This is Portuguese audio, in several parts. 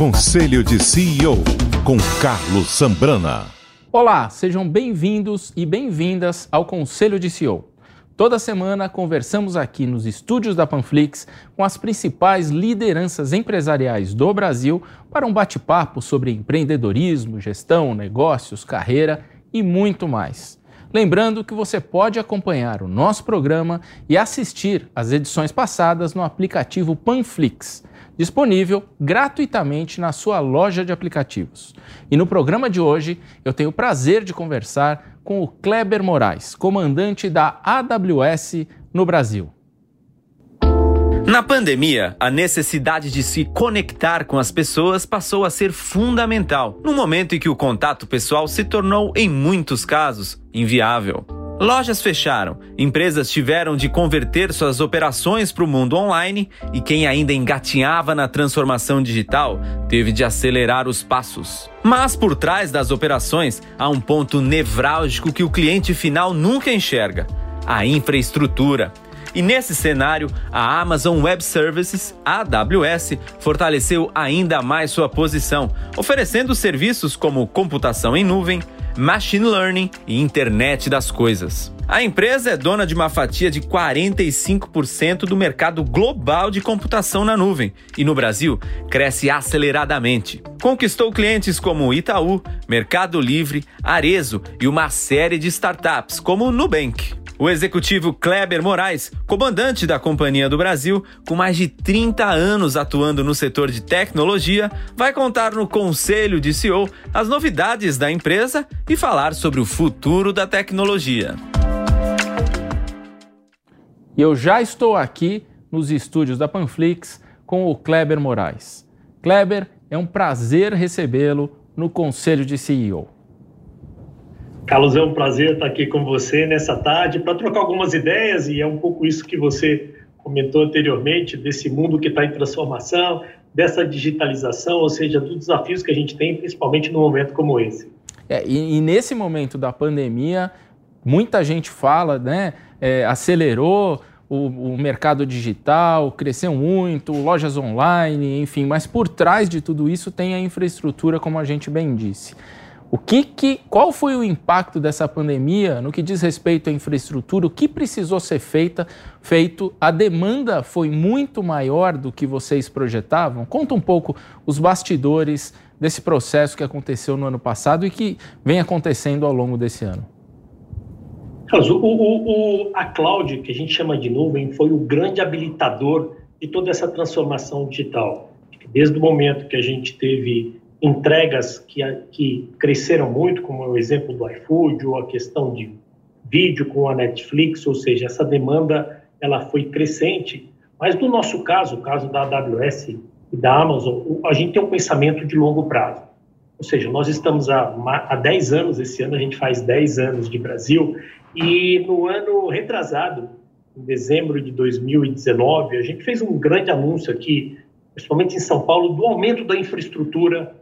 Conselho de CEO, com Carlos Zambrana. Olá, sejam bem-vindos e bem-vindas ao Conselho de CEO. Toda semana conversamos aqui nos estúdios da Panflix com as principais lideranças empresariais do Brasil para um bate-papo sobre empreendedorismo, gestão, negócios, carreira e muito mais. Lembrando que você pode acompanhar o nosso programa e assistir às edições passadas no aplicativo Panflix, disponível gratuitamente na sua loja de aplicativos. E no programa de hoje, eu tenho o prazer de conversar com o Kleber Moraes, comandante da AWS no Brasil. Na pandemia, a necessidade de se conectar com as pessoas passou a ser fundamental, no momento em que o contato pessoal se tornou, em muitos casos, inviável. Lojas fecharam, empresas tiveram de converter suas operações para o mundo online e quem ainda engatinhava na transformação digital teve de acelerar os passos. Mas por trás das operações há um ponto nevrálgico que o cliente final nunca enxerga: a infraestrutura. E nesse cenário, a Amazon Web Services, AWS, fortaleceu ainda mais sua posição, oferecendo serviços como computação em nuvem, machine learning e internet das coisas. A empresa é dona de uma fatia de 45% do mercado global de computação na nuvem e no Brasil cresce aceleradamente. Conquistou clientes como Itaú, Mercado Livre, Arezzo e uma série de startups como o Nubank. O executivo Kleber Moraes, comandante da Companhia do Brasil, com mais de 30 anos atuando no setor de tecnologia, vai contar no Conselho de CEO as novidades da empresa e falar sobre o futuro da tecnologia. Eu já estou aqui nos estúdios da Panflix com o Kleber Moraes. Kleber, é um prazer recebê-lo no Conselho de CEO. Carlos, é um prazer estar aqui com você nessa tarde para trocar algumas ideias, e é um pouco isso que você comentou anteriormente, desse mundo que está em transformação, dessa digitalização, ou seja, dos desafios que a gente tem, principalmente num momento como esse. E nesse momento da pandemia, muita gente fala, acelerou o mercado digital, cresceu muito, lojas online, enfim, mas por trás de tudo isso tem a infraestrutura, como a gente bem disse. Qual foi o impacto dessa pandemia no que diz respeito à infraestrutura? O que precisou ser feito? A demanda foi muito maior do que vocês projetavam? Conta um pouco os bastidores desse processo que aconteceu no ano passado e que vem acontecendo ao longo desse ano. Carlos, a cloud, que a gente chama de nuvem, foi o grande habilitador de toda essa transformação digital. Desde o momento que a gente teve entregas que cresceram muito, como é o exemplo do iFood, ou a questão de vídeo com a Netflix, ou seja, essa demanda ela foi crescente, mas no nosso caso, o caso da AWS e da Amazon, a gente tem um pensamento de longo prazo. Ou seja, nós estamos há 10 anos, esse ano a gente faz 10 anos de Brasil, e no ano retrasado, em dezembro de 2019, a gente fez um grande anúncio aqui, principalmente em São Paulo, do aumento da infraestrutura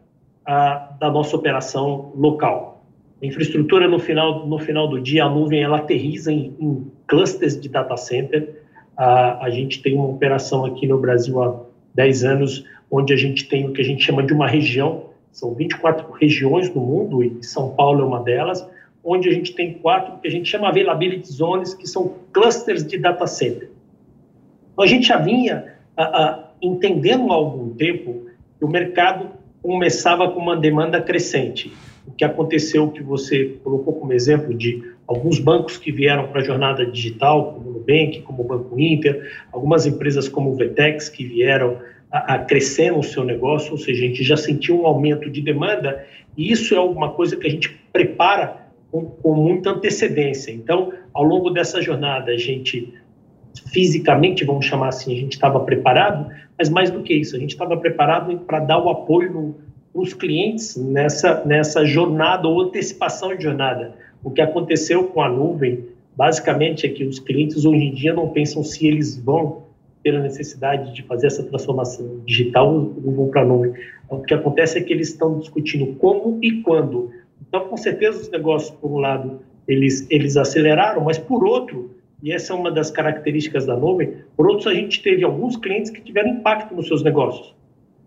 da nossa operação local. A infraestrutura, no final do dia, a nuvem ela aterriza em clusters de data center. A gente tem uma operação aqui no Brasil há 10 anos, onde a gente tem o que a gente chama de uma região, são 24 regiões no mundo, e São Paulo é uma delas, onde a gente tem 4 que a gente chama availability zones, que são clusters de data center. Então, a gente já vinha entendendo há algum tempo que o mercado começava com uma demanda crescente. O que aconteceu, que você colocou como exemplo de alguns bancos que vieram para a jornada digital, como o Nubank, como o Banco Inter, algumas empresas como o Vetex, que vieram a crescer no seu negócio, ou seja, a gente já sentiu um aumento de demanda, e isso é alguma coisa que a gente prepara com muita antecedência. Então, ao longo dessa jornada, a gente fisicamente, vamos chamar assim, a gente estava preparado, mas mais do que isso, a gente estava preparado para dar o apoio nos clientes nessa jornada ou antecipação de jornada. O que aconteceu com a nuvem, basicamente, é que os clientes hoje em dia não pensam se eles vão ter a necessidade de fazer essa transformação digital ou vão para a nuvem. O que acontece é que eles estão discutindo como e quando. Então, com certeza, os negócios, por um lado, eles aceleraram, mas por outro, e essa é uma das características da nuvem, por outros, a gente teve alguns clientes que tiveram impacto nos seus negócios.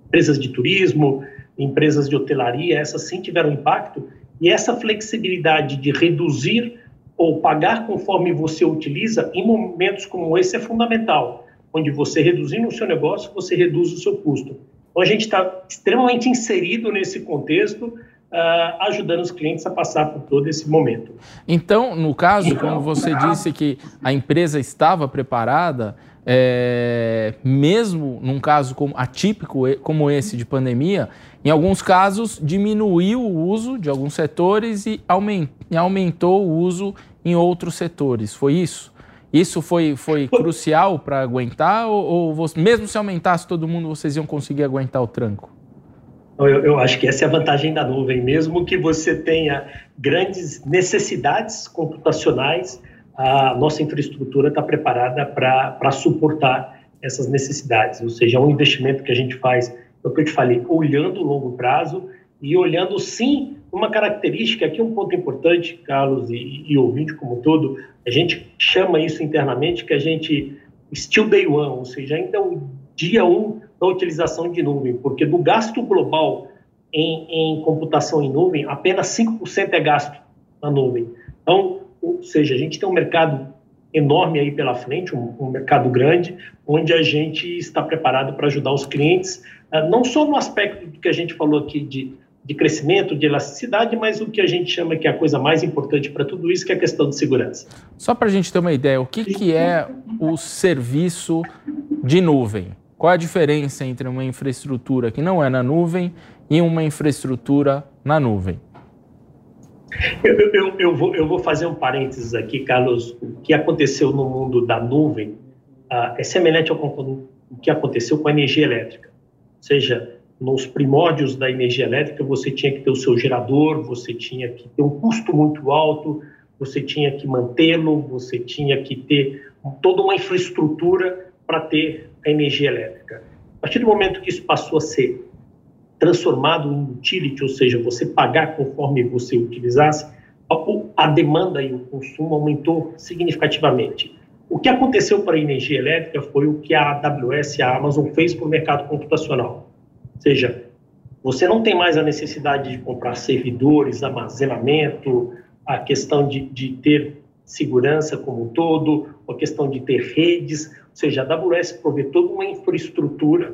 empresas de turismo, empresas de hotelaria, essas sim tiveram impacto, e essa flexibilidade de reduzir ou pagar conforme você utiliza, em momentos como esse é fundamental, onde você reduzindo o seu negócio, você reduz o seu custo. Então a gente está extremamente inserido nesse contexto, ajudando os clientes a passar por todo esse momento. Então, no caso, como você disse que a empresa estava preparada, mesmo num caso atípico como esse de pandemia, em alguns casos diminuiu o uso de alguns setores e aumentou o uso em outros setores. Foi isso? Isso foi crucial para aguentar ou mesmo se aumentasse todo mundo, vocês iam conseguir aguentar o tranco? Eu acho que essa é a vantagem da nuvem. Mesmo que você tenha grandes necessidades computacionais, a nossa infraestrutura está preparada para suportar essas necessidades. Ou seja, é um investimento que a gente faz, é o que eu te falei, olhando o longo prazo e olhando, sim, uma característica, aqui um ponto importante, Carlos e ouvinte como um todo, a gente chama isso internamente que a gente, still day one, ou seja, ainda o dia 1 da utilização de nuvem, porque do gasto global em computação em nuvem, apenas 5% é gasto na nuvem. Então, ou seja, a gente tem um mercado enorme aí pela frente, um mercado grande, onde a gente está preparado para ajudar os clientes, não só no aspecto do que a gente falou aqui de crescimento, de elasticidade, mas o que a gente chama que é a coisa mais importante para tudo isso, que é a questão de segurança. Só para a gente ter uma ideia, o que é o serviço de nuvem? Qual a diferença entre uma infraestrutura que não é na nuvem e uma infraestrutura na nuvem? Eu vou fazer um parênteses aqui, Carlos. O que aconteceu no mundo da nuvem é semelhante ao que aconteceu com a energia elétrica. Ou seja, nos primórdios da energia elétrica, você tinha que ter o seu gerador, você tinha que ter um custo muito alto, você tinha que mantê-lo, você tinha que ter toda uma infraestrutura para ter a energia elétrica. A partir do momento que isso passou a ser transformado em utility, ou seja, você pagar conforme você utilizasse, a demanda e o consumo aumentou significativamente. O que aconteceu para a energia elétrica foi o que a AWS e a Amazon fez para o mercado computacional. Ou seja, você não tem mais a necessidade de comprar servidores, armazenamento, a questão de ter segurança como um todo, a questão de ter redes, ou seja, a AWS provê toda uma infraestrutura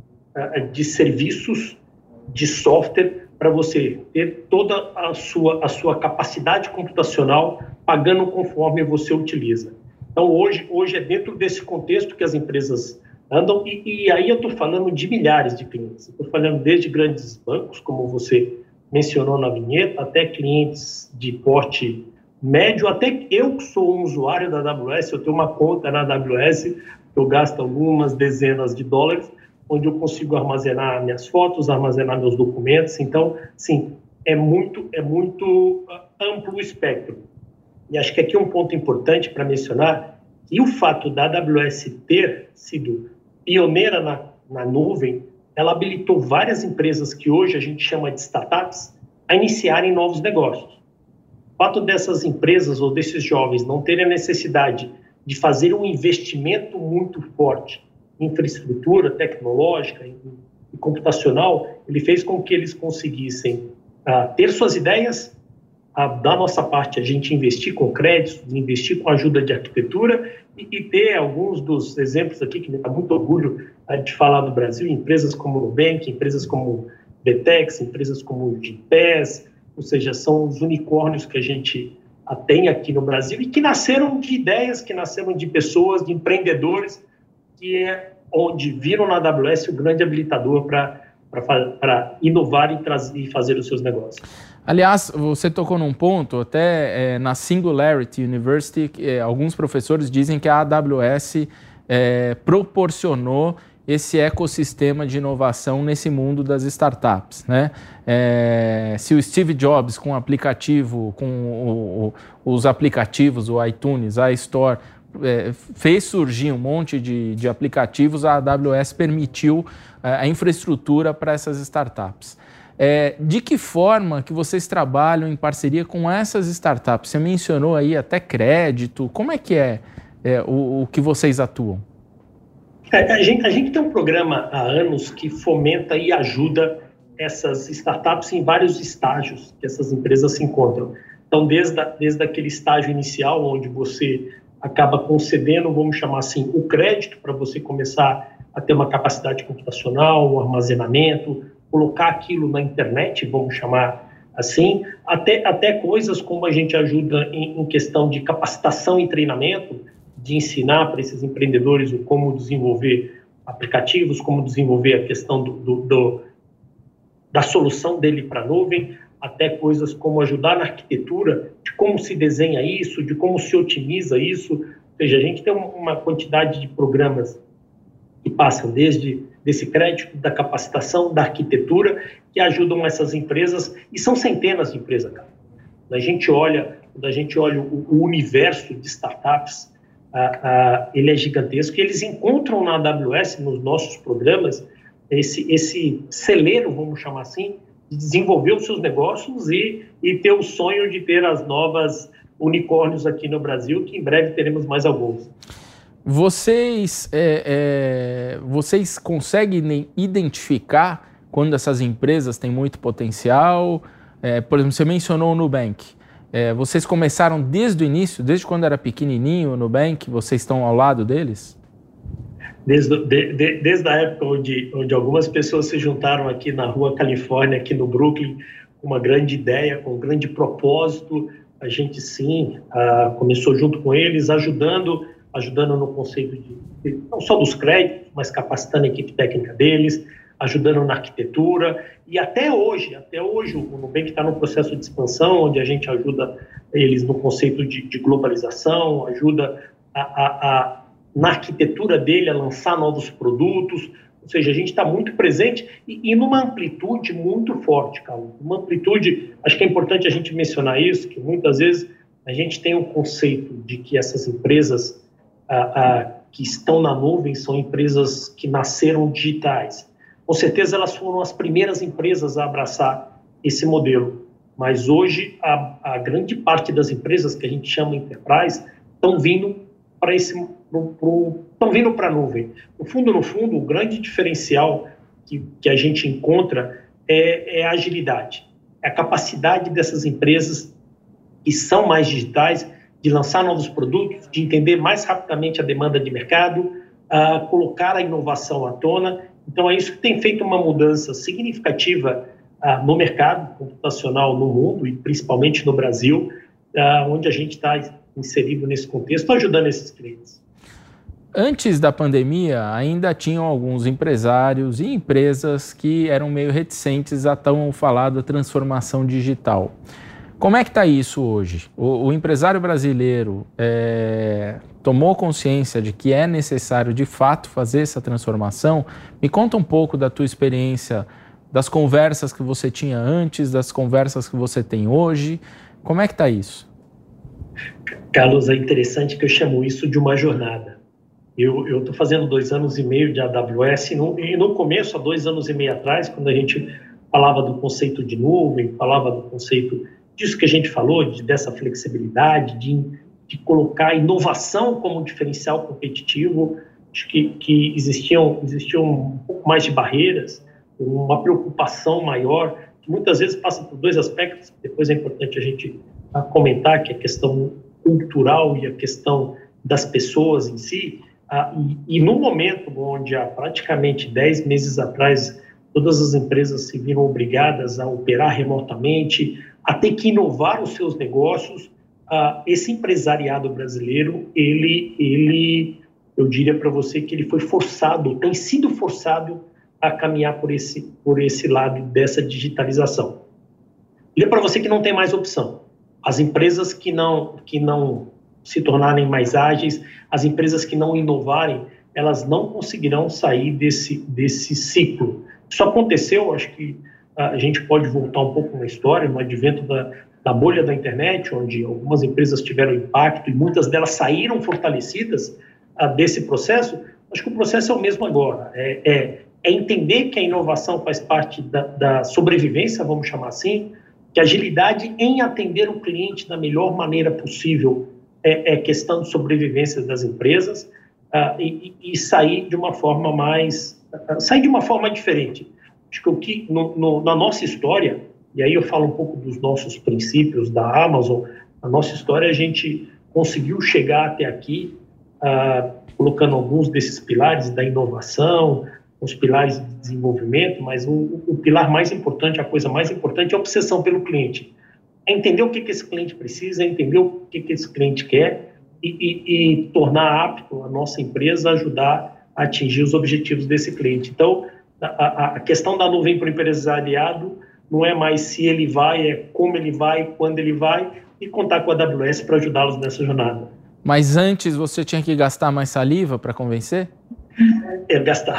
de serviços, de software, para você ter toda a sua capacidade computacional pagando conforme você utiliza. Então, hoje é dentro desse contexto que as empresas andam, e aí eu estou falando de milhares de clientes. Estou falando desde grandes bancos, como você mencionou na vinheta, até clientes de porte médio, até eu que sou um usuário da AWS, eu tenho uma conta na AWS, eu gasto algumas dezenas de dólares, onde eu consigo armazenar minhas fotos, armazenar meus documentos. Então, sim, é muito amplo o espectro. E acho que aqui um ponto importante para mencionar, que o fato da AWS ter sido pioneira na nuvem, ela habilitou várias empresas que hoje a gente chama de startups a iniciarem novos negócios. O fato dessas empresas ou desses jovens não terem a necessidade de fazer um investimento muito forte em infraestrutura tecnológica e computacional, ele fez com que eles conseguissem ter suas ideias, da nossa parte a gente investir com créditos, investir com ajuda de arquitetura e ter alguns dos exemplos aqui que me dá muito orgulho de falar do Brasil, empresas como o Nubank, empresas como Betex, empresas como o Gimpass, ou seja, são os unicórnios que a gente tem aqui no Brasil e que nasceram de ideias, que nasceram de pessoas, de empreendedores, que é onde viram na AWS o grande habilitador para inovar e fazer os seus negócios. Aliás, você tocou num ponto, até na Singularity University, alguns professores dizem que a AWS proporcionou esse ecossistema de inovação nesse mundo das startups, né? Se o Steve Jobs com o aplicativo, com os aplicativos, o iTunes, a iStore, fez surgir um monte de aplicativos, a AWS permitiu a infraestrutura para essas startups. De que forma que vocês trabalham em parceria com essas startups? Você mencionou aí até crédito, como é que o que vocês atuam? A gente tem um programa há anos que fomenta e ajuda essas startups em vários estágios que essas empresas se encontram. Então, desde aquele estágio inicial, onde você acaba concedendo, vamos chamar assim, o crédito para você começar a ter uma capacidade computacional, um armazenamento, colocar aquilo na internet, vamos chamar assim, até coisas como a gente ajuda em questão de capacitação e treinamento, de ensinar para esses empreendedores como desenvolver aplicativos, como desenvolver a questão da solução dele para a nuvem, até coisas como ajudar na arquitetura, de como se desenha isso, de como se otimiza isso. Ou seja, a gente tem uma quantidade de programas que passam desde desse crédito, da capacitação, da arquitetura, que ajudam essas empresas, e são centenas de empresas, cara. Quando a gente olha o universo de startups, ele é gigantesco, e eles encontram na AWS, nos nossos programas, esse celeiro, vamos chamar assim, de desenvolver os seus negócios e ter o sonho de ter as novas unicórnios aqui no Brasil, que em breve teremos mais alguns. Vocês conseguem identificar quando essas empresas têm muito potencial? Por exemplo, você mencionou o Nubank. Vocês começaram desde o início, desde quando era pequenininho o Nubank, vocês estão ao lado deles? Desde a época onde algumas pessoas se juntaram aqui na Rua Califórnia, aqui no Brooklyn, com uma grande ideia, com um grande propósito, a gente sim começou junto com eles, ajudando no conceito de não só dos créditos, mas capacitando a equipe técnica deles, ajudando na arquitetura, e até hoje o Nubank está num processo de expansão, onde a gente ajuda eles no conceito de globalização, ajuda na arquitetura dele a lançar novos produtos. Ou seja, a gente está muito presente e numa amplitude muito forte, Carlos. Uma amplitude, acho que é importante a gente mencionar isso, que muitas vezes a gente tem um conceito de que essas empresas que estão na nuvem são empresas que nasceram digitais. Com certeza elas foram as primeiras empresas a abraçar esse modelo, mas hoje a grande parte das empresas que a gente chama enterprise estão vindo para a nuvem. No fundo, o grande diferencial que a gente encontra é a agilidade, é a capacidade dessas empresas que são mais digitais de lançar novos produtos, de entender mais rapidamente a demanda de mercado, colocar a inovação à tona. Então, é isso que tem feito uma mudança significativa no mercado computacional no mundo e principalmente no Brasil, onde a gente está inserido nesse contexto, ajudando esses clientes. Antes da pandemia, ainda tinham alguns empresários e empresas que eram meio reticentes a tão falada transformação digital. Como é que está isso hoje? O empresário brasileiro tomou consciência de que é necessário, de fato, fazer essa transformação? Me conta um pouco da tua experiência, das conversas que você tinha antes, das conversas que você tem hoje. Como é que está isso? Carlos, é interessante que eu chamo isso de uma jornada. Eu estou fazendo 2 anos e meio de AWS e no começo, há 2 anos e meio atrás, quando a gente falava do conceito de nuvem, falava do conceito disso que a gente falou, dessa flexibilidade, de colocar inovação como diferencial competitivo, acho que existiam um pouco mais de barreiras, uma preocupação maior, que muitas vezes passa por 2 aspectos, depois é importante a gente comentar, que é a questão cultural e a questão das pessoas em si, e no momento onde há praticamente 10 meses atrás, todas as empresas se viram obrigadas a operar remotamente, a ter que inovar os seus negócios, esse empresariado brasileiro, eu diria para você que ele foi forçado, tem sido forçado a caminhar por esse lado dessa digitalização. Diria para você que não tem mais opção. As empresas que não se tornarem mais ágeis, as empresas que não inovarem, elas não conseguirão sair desse ciclo. Isso aconteceu, acho que a gente pode voltar um pouco na história, no advento da bolha da internet, onde algumas empresas tiveram impacto e muitas delas saíram fortalecidas desse processo. Acho que o processo é o mesmo agora. É entender que a inovação faz parte da sobrevivência, vamos chamar assim, que a agilidade em atender o cliente da melhor maneira possível é questão de sobrevivência das empresas, e sair de uma forma sair de uma forma diferente. Acho que o que na nossa história, e aí eu falo um pouco dos nossos princípios da Amazon, a nossa história a gente conseguiu chegar até aqui colocando alguns desses pilares da inovação, os pilares de desenvolvimento, mas o pilar mais importante, a coisa mais importante é a obsessão pelo cliente. É entender o que esse cliente precisa, é entender o que esse cliente quer e tornar apto a nossa empresa a ajudar a atingir os objetivos desse cliente. Então, a questão da nuvem para o empresariado não é mais se ele vai, é como ele vai, quando ele vai, e contar com a AWS para ajudá-los nessa jornada. Mas antes você tinha que gastar mais saliva para convencer? Eu gastava.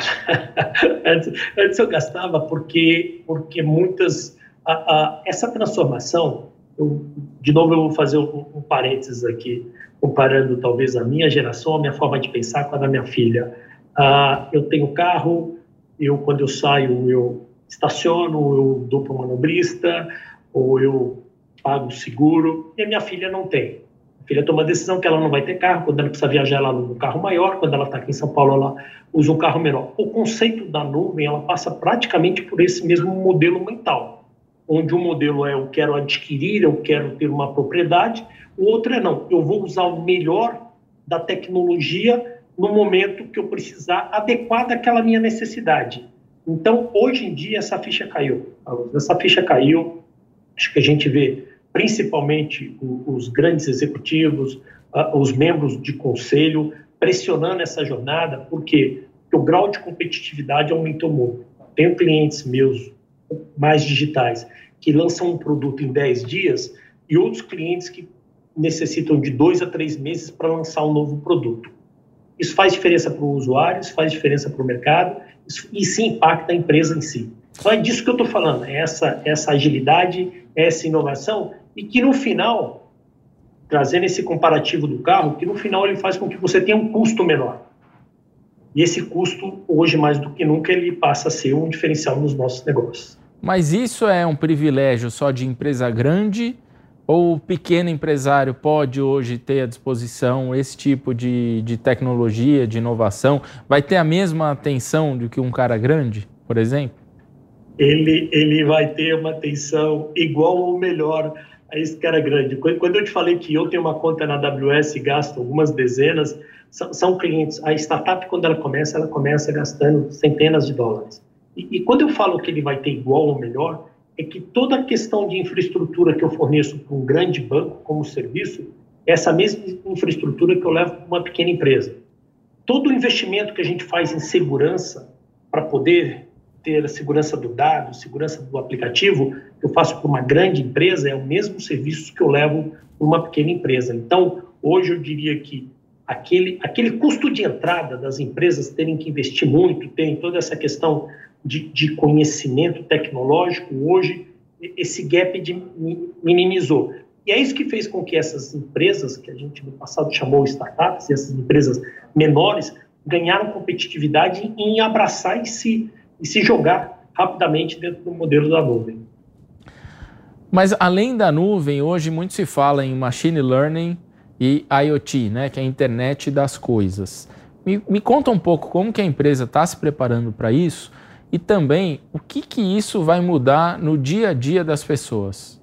Antes eu gastava porque muitas... essa transformação, de novo eu vou fazer um parênteses aqui, comparando talvez a minha geração, a minha forma de pensar com a da minha filha. Eu tenho carro, quando eu saio, eu estaciono, eu dou para o manobrista, ou eu pago seguro, e a minha filha não tem. A filha toma a decisão que ela não vai ter carro, quando ela precisa viajar, ela usa um carro maior, quando ela está aqui em São Paulo, ela usa um carro menor. O conceito da nuvem, ela passa praticamente por esse mesmo modelo mental, onde um modelo é eu quero adquirir, eu quero ter uma propriedade, o outro é não, eu vou usar o melhor da tecnologia no momento que eu precisar, adequado àquela minha necessidade. Então, hoje em dia, essa ficha caiu. Acho que a gente vê principalmente os grandes executivos, os membros de conselho, pressionando essa jornada, porque o grau de competitividade aumentou muito. Tenho clientes meus mais digitais que lançam um produto em 10 dias e outros clientes que necessitam de 2 a 3 meses para lançar um novo produto. Isso faz diferença para o usuário, isso faz diferença para o mercado, e se impacta a empresa em si. Então é disso que eu estou falando, essa agilidade, essa inovação, e que no final, trazendo esse comparativo do carro, que no final ele faz com que você tenha um custo menor. E esse custo, hoje mais do que nunca, ele passa a ser um diferencial nos nossos negócios. Mas isso é um privilégio só de empresa grande? Ou o pequeno empresário pode hoje ter à disposição esse tipo de tecnologia, de inovação? Vai ter a mesma atenção do que um cara grande, por exemplo? Ele vai ter uma atenção igual ou melhor a esse cara grande. Quando eu te falei que eu tenho uma conta na AWS e gasto algumas dezenas, são clientes. A startup, quando ela começa gastando centenas de dólares. E quando eu falo que ele vai ter igual ou melhor, é que toda a questão de infraestrutura que eu forneço para um grande banco como serviço, é essa mesma infraestrutura que eu levo para uma pequena empresa. Todo o investimento que a gente faz em segurança, para poder ter a segurança do dado, segurança do aplicativo, que eu faço para uma grande empresa, é o mesmo serviço que eu levo para uma pequena empresa. Então, hoje eu diria que aquele custo de entrada das empresas terem que investir muito, terem toda essa questão de conhecimento tecnológico, hoje esse gap minimizou. E é isso que fez com que essas empresas, que a gente no passado chamou startups, essas empresas menores, ganharam competitividade em abraçar e se jogar rapidamente dentro do modelo da nuvem. Mas além da nuvem, hoje muito se fala em machine learning e IoT, né, que é a internet das coisas. Me conta um pouco como que a empresa está se preparando para isso e também o que isso vai mudar no dia a dia das pessoas.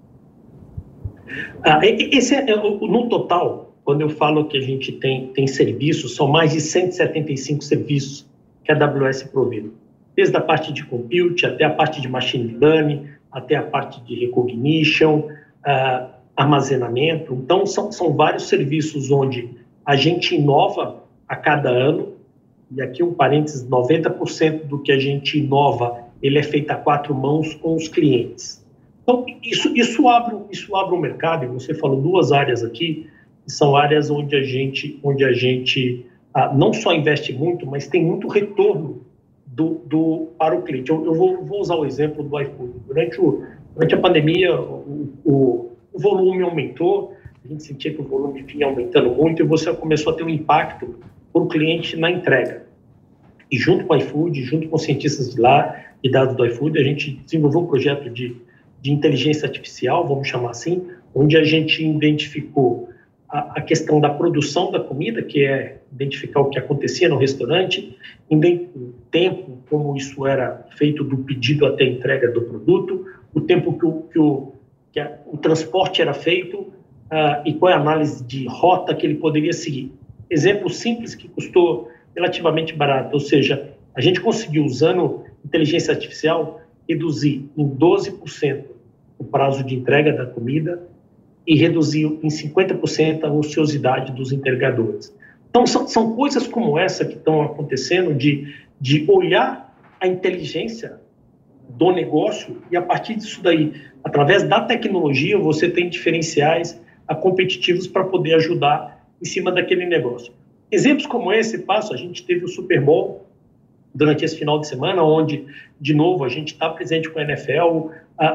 No total, quando eu falo que a gente tem serviços, são mais de 175 serviços que a AWS provê. Desde a parte de compute, até a parte de machine learning, até a parte de recognition, armazenamento. Então, são vários serviços onde a gente inova a cada ano, e aqui um parênteses, 90% do que a gente inova, ele é feito a 4 mãos com os clientes. Então, isso abre um mercado, e você falou 2 áreas aqui, que são áreas onde a gente não só investe muito, mas tem muito retorno para o cliente. Eu vou usar o exemplo do iFood. Durante a pandemia, o volume aumentou, a gente sentia que o volume vinha aumentando muito e você começou a ter um impacto para o cliente na entrega. E junto com o iFood, junto com os cientistas de lá e dados do iFood, a gente desenvolveu um projeto de inteligência artificial, vamos chamar assim, onde a gente identificou a questão da produção da comida, que é identificar o que acontecia no restaurante, o tempo, como isso era feito do pedido até a entrega do produto, o tempo que o transporte era feito e qual é a análise de rota que ele poderia seguir. Exemplo simples que custou relativamente barato, ou seja, a gente conseguiu, usando inteligência artificial, reduzir em 12% o prazo de entrega da comida e reduziu em 50% a ociosidade dos entregadores. Então, são coisas como essa que estão acontecendo de olhar a inteligência do negócio e, a partir disso daí, através da tecnologia, você tem diferenciais competitivos para poder ajudar em cima daquele negócio. Exemplos como esse, a gente teve o Super Bowl durante esse final de semana, onde, de novo, a gente está presente com a NFL,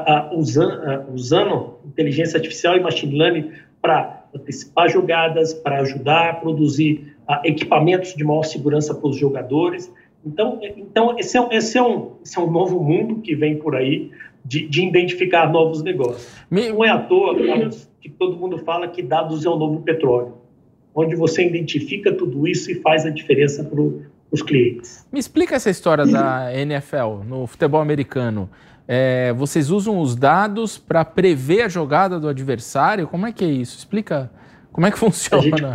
usando inteligência artificial e machine learning para antecipar jogadas, para ajudar a produzir equipamentos de maior segurança para os jogadores. Então esse é um novo mundo que vem por aí de identificar novos negócios. Não é à toa, Carlos, que todo mundo fala que dados é o novo petróleo, onde você identifica tudo isso e faz a diferença para os clientes. Me explica essa história da NFL no futebol americano. Vocês usam os dados para prever a jogada do adversário? Como é que é isso? Explica como é que funciona.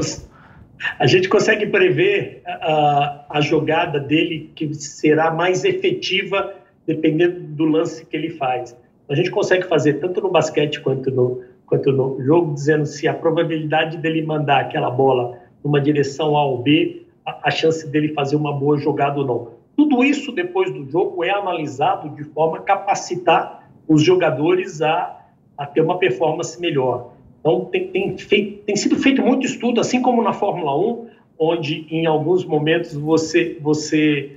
A gente consegue prever a jogada dele, que será mais efetiva dependendo do lance que ele faz. A gente consegue fazer tanto no basquete quanto no jogo, dizendo se a probabilidade dele mandar aquela bola numa direção A ou B, a chance dele fazer uma boa jogada ou não. Tudo isso, depois do jogo, é analisado de forma a capacitar os jogadores a ter uma performance melhor. Então, tem sido feito muito estudo, assim como na Fórmula 1, onde, em alguns momentos, você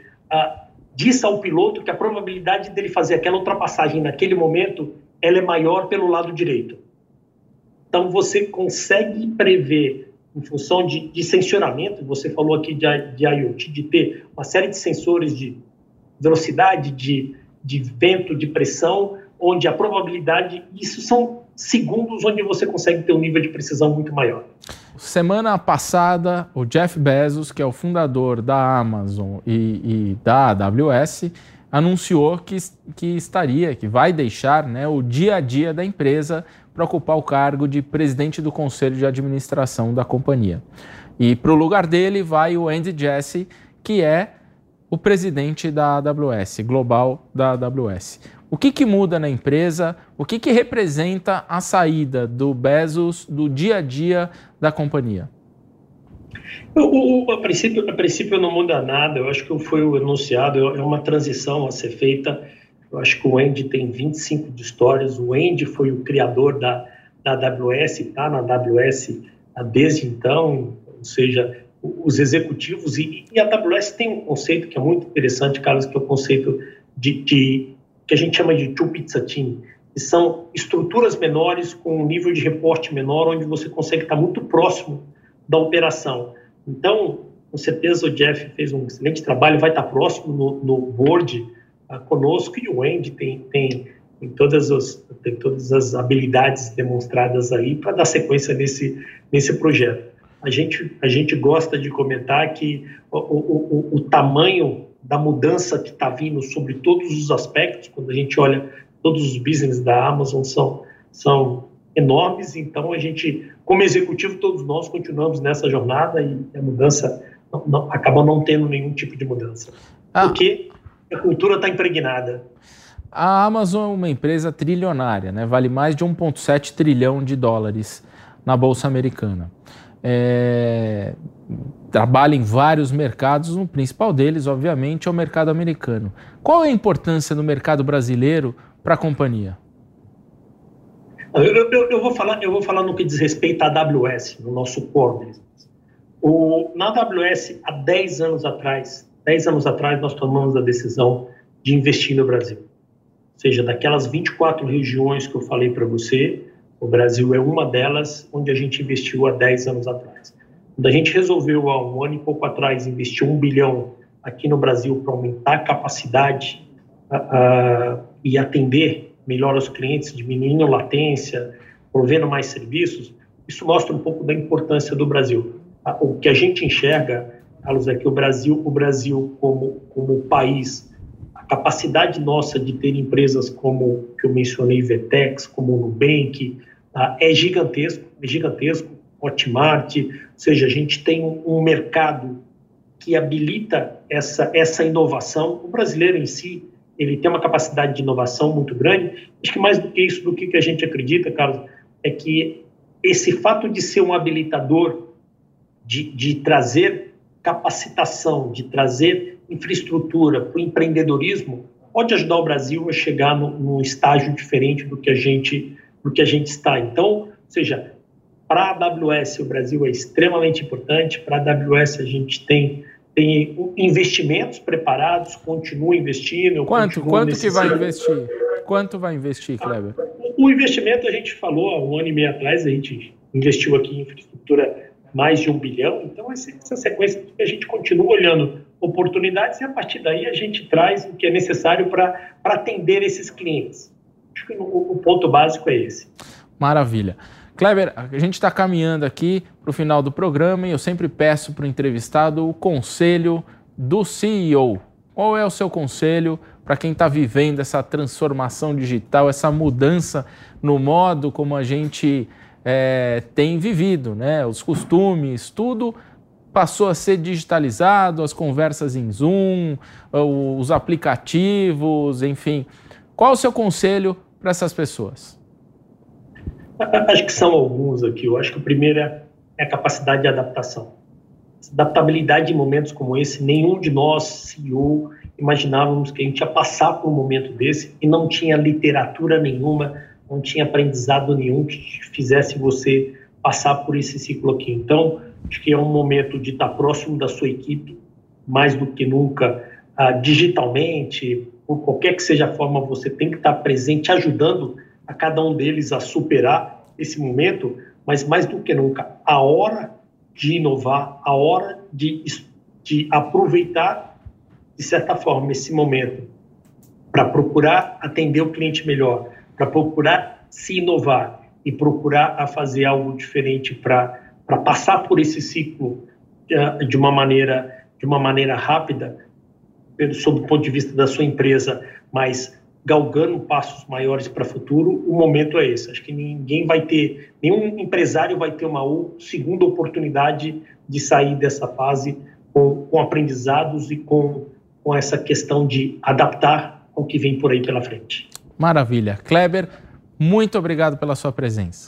diz ao piloto que a probabilidade dele fazer aquela ultrapassagem naquele momento, ela é maior pelo lado direito. Então, você consegue prever, em função de sensoramento, você falou aqui de IoT, de ter uma série de sensores de velocidade, de vento, de pressão, onde a probabilidade, isso são segundos onde você consegue ter um nível de precisão muito maior. Semana passada, o Jeff Bezos, que é o fundador da Amazon e da AWS, anunciou que vai deixar, né, o dia a dia da empresa para ocupar o cargo de presidente do conselho de administração da companhia. E para o lugar dele vai o Andy Jassy, que é o presidente da AWS, global da AWS. O que muda na empresa? O que representa a saída do Bezos do dia a dia da companhia? A princípio não muda nada. Eu acho que foi anunciado, é uma transição a ser feita. Eu acho que o Andy tem 25 de histórias. O Andy foi o criador da AWS, está na AWS desde então, ou seja, os executivos. E a AWS tem um conceito que é muito interessante, Carlos, que é o conceito que a gente chama de two pizza team, que são estruturas menores com um nível de reporte menor, onde você consegue estar muito próximo da operação. Então, com certeza o Jeff fez um excelente trabalho, vai estar próximo no board conosco, e o Andy tem todas as habilidades demonstradas aí para dar sequência nesse projeto. A gente gosta de comentar que o tamanho da mudança que está vindo sobre todos os aspectos, quando a gente olha todos os business da Amazon, são enormes. Então, a gente, como executivo, todos nós continuamos nessa jornada e a mudança acaba não tendo nenhum tipo de mudança. Porque a cultura está impregnada. A Amazon é uma empresa trilionária, né? Vale mais de 1,7 trilhão de dólares na Bolsa Americana. Trabalha em vários mercados, o principal deles, obviamente, é o mercado americano. Qual é a importância do mercado brasileiro para a companhia? Eu vou falar no que diz respeito à AWS, no nosso core business. Na AWS, há 10 anos atrás, nós tomamos a decisão de investir no Brasil. Ou seja, daquelas 24 regiões que eu falei para você, o Brasil é uma delas onde a gente investiu há 10 anos atrás. Quando a gente resolveu, há um ano e pouco atrás, investir 1 bilhão aqui no Brasil para aumentar a capacidade e atender melhor os clientes, diminuindo latência, provendo mais serviços, isso mostra um pouco da importância do Brasil. O que a gente enxerga, Carlos, é que o Brasil como país, a capacidade nossa de ter empresas como que eu mencionei, Vetex, como o Nubank, é gigantesco, Hotmart, ou seja, a gente tem um mercado que habilita essa inovação. O brasileiro em si, ele tem uma capacidade de inovação muito grande. Acho que mais do que isso, do que a gente acredita, Carlos, é que esse fato de ser um habilitador, de trazer capacitação, de trazer infraestrutura para o empreendedorismo, pode ajudar o Brasil a chegar num estágio diferente do que a gente está. Então, ou seja, para a AWS o Brasil é extremamente importante. Para a AWS a gente tem investimentos preparados, continua investindo. Quanto que vai investir? Quanto vai investir, Kleber? O investimento, a gente falou há 1 ano e meio atrás, a gente investiu aqui em infraestrutura mais de 1 bilhão, então essa sequência que a gente continua olhando oportunidades e a partir daí a gente traz o que é necessário para atender esses clientes. Acho que o ponto básico é esse. Maravilha. Kleber, a gente está caminhando aqui para o final do programa e eu sempre peço para o entrevistado o conselho do CEO. Qual é o seu conselho para quem está vivendo essa transformação digital, essa mudança no modo como a gente tem vivido, né? Os costumes, tudo passou a ser digitalizado, as conversas em Zoom, os aplicativos, enfim. Qual o seu conselho para essas pessoas? Acho que são alguns aqui. Eu acho que o primeiro é a capacidade de adaptação. Adaptabilidade em momentos como esse, nenhum de nós, CEO, imaginávamos que a gente ia passar por um momento desse e não tinha literatura nenhuma, não tinha aprendizado nenhum que fizesse você passar por esse ciclo aqui. Então, acho que é um momento de estar próximo da sua equipe, mais do que nunca, digitalmente, por qualquer que seja a forma, você tem que estar presente, ajudando a cada um deles a superar esse momento, mas mais do que nunca, a hora de inovar, a hora de aproveitar, de certa forma, esse momento para procurar atender o cliente melhor, para procurar se inovar e procurar a fazer algo diferente para passar por esse ciclo de uma maneira rápida, sob o ponto de vista da sua empresa, mas galgando passos maiores para o futuro, o momento é esse. Acho que nenhum empresário vai ter uma segunda oportunidade de sair dessa fase com aprendizados e com essa questão de adaptar ao que vem por aí pela frente. Maravilha. Kleber, muito obrigado pela sua presença.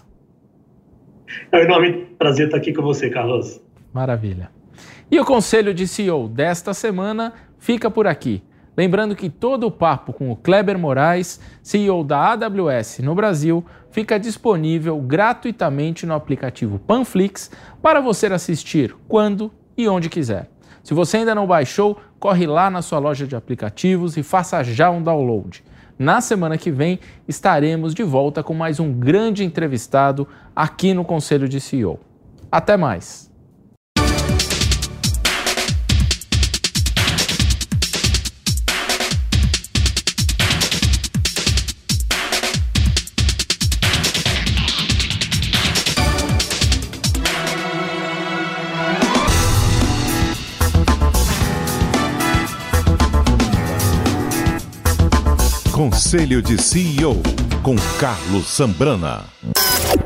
É um enorme prazer estar aqui com você, Carlos. Maravilha. E o Conselho de CEO desta semana fica por aqui. Lembrando que todo o papo com o Kleber Moraes, CEO da AWS no Brasil, fica disponível gratuitamente no aplicativo Panflix para você assistir quando e onde quiser. Se você ainda não baixou, corre lá na sua loja de aplicativos e faça já um download. Na semana que vem, estaremos de volta com mais um grande entrevistado aqui no Conselho de CEO. Até mais! Conselho de CEO, com Carlos Zambrana.